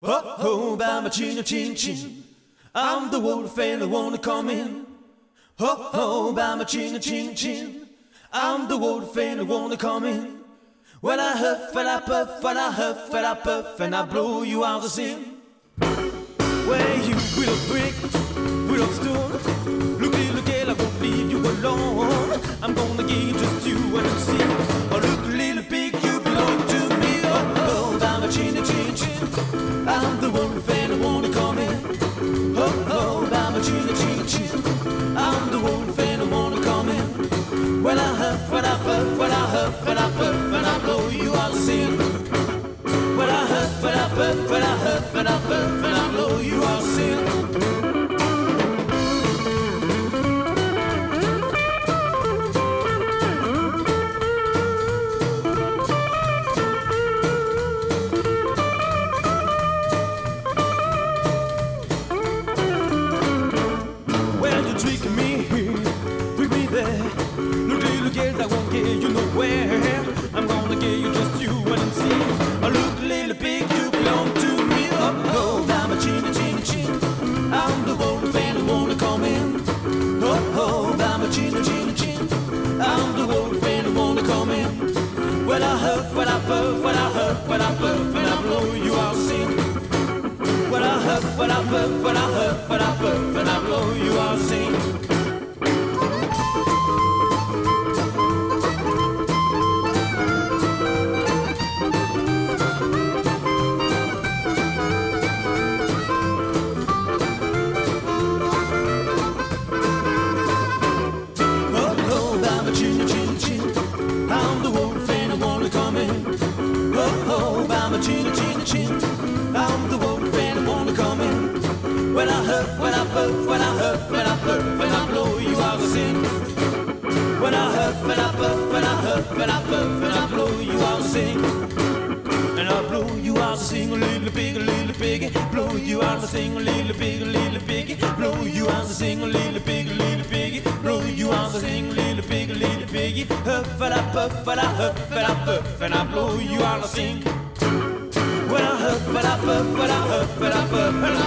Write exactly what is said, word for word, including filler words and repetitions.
Oh, oh, by my chin, chin, chin. I'm the wolf and I wanna come in. Oh, oh, by my chin, chin, chin. I'm the wolf and I wanna come in. When I huff and I puff and I huff and I puff and I blow you out the sin. Where you will brick, will stone. Looky, look, I won't leave you alone. I'm gonna give just you and see. Oh, look, little pig, you belong to me. Oh, oh, by my chin, chin, chin. I'm the wolf and I wanna come in. Oh, oh, by my chin, chin, chin. I'm the wolf and I wanna come in. When I huff, when I puff, when I huff, when I puff, when I blow you out the sin. When I huff, when I puff, when I huff, when I puff, when I blow you out the sin. I'm gonna give you just you and see. Oh, look, little pig, you belong to me. Oh, oh, by my chin, chin, chin. I'm the wolf and I wanna come in. Oh, oh, by my chin, chin, chin. I'm the wolf and I wanna come in. When I huff, when I puff, when I huff, when I puff, and I blow you out sin. When I huff, when I puff, when I huff, when I puff, and I blow you out sin. Chin, chin, chin. I'm the wolf and I wanna come in. When I huff, when I puff, when I huff, when I puff, when I blow you out the sin. When I huff, when I puff, when I huff, when I puff, when I blow you out the sin. And I blow you out the sing, a little pig, a little piggy. Blow you out the sing, a little pig, a little piggy. Blow you out the sing, a little pig, a little piggy. Blow you out the sing, a little pig, a little piggy. Huff and I puff, and I huff, and I puff, and I blow you out the sing. When I huff, when I puff, when I huff, when I puff, when I